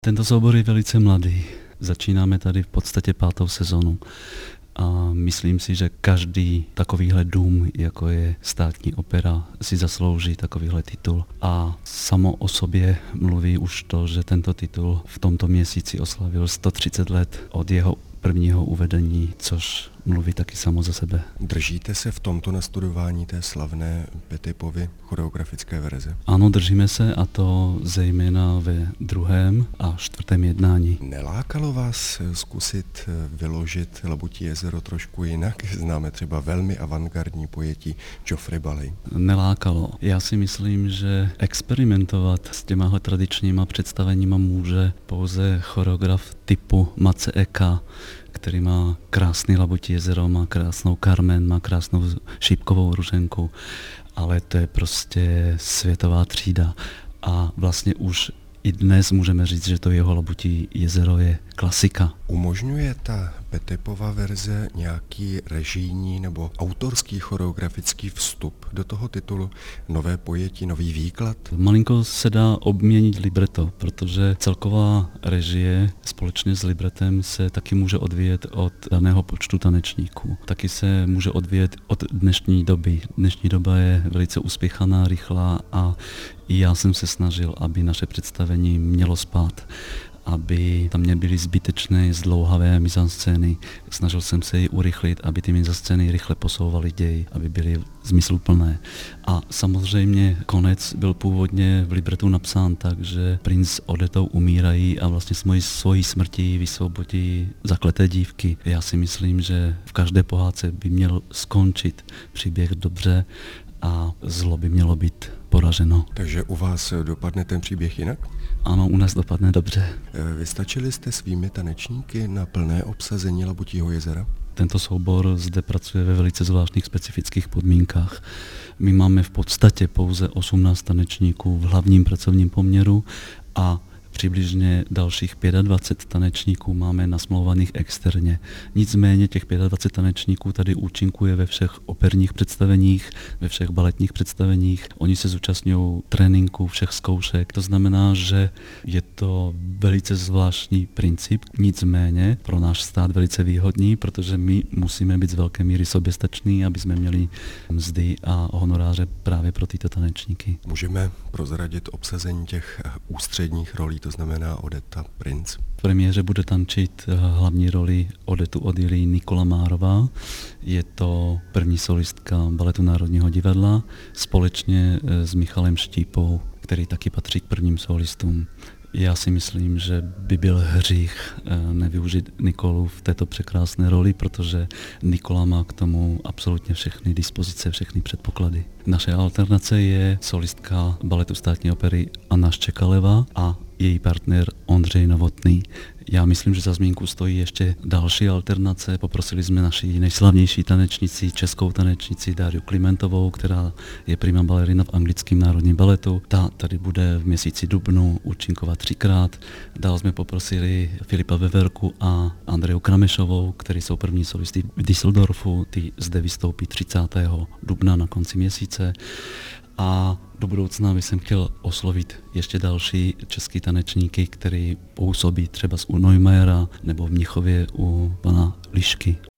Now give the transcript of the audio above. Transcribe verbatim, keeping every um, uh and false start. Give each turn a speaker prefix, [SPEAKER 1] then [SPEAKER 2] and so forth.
[SPEAKER 1] Tento soubor je velice mladý. Začínáme tady v podstatě pátou sezonu. A myslím si, že každý takovýhle dům, jako je Státní opera, si zaslouží takovýhle titul. A samo o sobě mluví už to, že tento titul v tomto měsíci oslavil sto třicet let od jeho prvního uvedení, což mluví taky samo za sebe.
[SPEAKER 2] Držíte se v tomto nastudování té slavné Petipovy choreografické verze?
[SPEAKER 1] Ano, držíme se, a to zejména ve druhém a čtvrtém jednání.
[SPEAKER 2] Nelákalo vás zkusit vyložit Labutí jezero trošku jinak? Známe třeba velmi avantgardní pojetí Joffrey Ballet.
[SPEAKER 1] Nelákalo. Já si myslím, že experimentovat s těmahle tradičníma představeníma může pouze choreograf typu Mace Eka, který má krásný Labutí jezero, má krásnou Carmen, má krásnou šípkovou Ruženku, ale to je prostě světová třída. A vlastně už i dnes můžeme říct, že to jeho Labutí jezero je klasika.
[SPEAKER 2] Umožňuje ta Petipova verze nějaký režijní nebo autorský choreografický vstup do toho titulu, nové pojetí, nový výklad?
[SPEAKER 1] Malinko se dá obměnit libreto, protože celková režie společně s libretem se taky může odvíjet od daného počtu tanečníků. Taky se může odvíjet od dnešní doby. Dnešní doba je velice uspěchaná, rychlá a i já jsem se snažil, aby naše představení mělo spát, aby tam nebyly zbytečné, zdlouhavé mizanscény. Snažil jsem se ji urychlit, aby ty mizanscény rychle posouvaly děj, aby byly zmysluplné. A samozřejmě konec byl původně v libretu napsán tak, že princ s Odetou umírají a vlastně svojí, svojí smrtí vysvobodí zakleté dívky. Já si myslím, že v každé pohádce by měl skončit příběh dobře a zlo by mělo být poraženo.
[SPEAKER 2] Takže u vás dopadne ten příběh jinak?
[SPEAKER 1] Ano, u nás dopadne dobře.
[SPEAKER 2] Vystačili jste svými tanečníky na plné obsazení Labutího jezera?
[SPEAKER 1] Tento soubor zde pracuje ve velice zvláštních specifických podmínkách. My máme v podstatě pouze osmnáct tanečníků v hlavním pracovním poměru a přibližně dalších dvacet pět tanečníků máme nasmlouvaných externě. Nicméně těch dvacet pět tanečníků tady účinkuje ve všech operních představeních, ve všech baletních představeních. Oni se zúčastňují tréninku, všech zkoušek. To znamená, že je to velice zvláštní princip, nicméně pro náš stát velice výhodný, protože my musíme být z velké míry soběstační, aby jsme měli mzdy a honoráře právě pro tyto tanečníky.
[SPEAKER 2] Můžeme prozradit obsazení těch ústředních rolí, to znamená Odeta, princ?
[SPEAKER 1] V premiéře bude tančit hlavní roli Odetu Odilii Nikola Márová. Je to první solistka Baletu Národního divadla společně s Michalem Štípou, který taky patří k prvním solistům. Já si myslím, že by byl hřích nevyužít Nikolu v této překrásné roli, protože Nikola má k tomu absolutně všechny dispozice, všechny předpoklady. Naše alternace je solistka Baletu Státní opery Anna Ščekaleva a její partner Ondřej Novotný. Já myslím, že za zmínku stojí ještě další alternace. Poprosili jsme naši nejslavnější tanečnici, českou tanečnici Dáriu Klimentovou, která je prima balerina v Anglickém národním baletu. Ta tady bude v měsíci dubnu účinkovat třikrát. Dál jsme poprosili Filipa Veverku a Andreju Kramešovou, kteří jsou první solisty v Düsseldorfu. Ty zde vystoupí třicátého dubna na konci měsíce. A do budoucna bych chtěl oslovit ještě další český tanečníky, který působí třeba z u Neumajera nebo v Mnichově u pana Lišky.